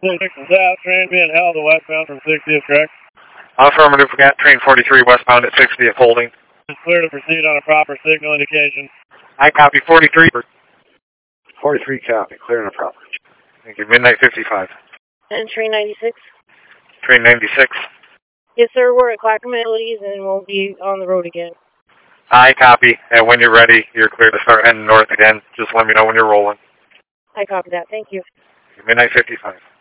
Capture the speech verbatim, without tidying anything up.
six is out, train being held westbound from sixtieth, correct? Affirmative, we got train forty-three westbound at sixtieth holding. It's clear to proceed on a proper signal indication. I copy forty-three. forty-three copy, clear and a proper. Thank you, midnight fifty-five. And train ninety-six? Train ninety-six. Yes, sir, we're at Clackamas Melodies and we'll be on the road again. I copy, and when you're ready, you're clear to start heading north again. Just let me know when you're rolling. I copy that, thank you. midnight fifty-five.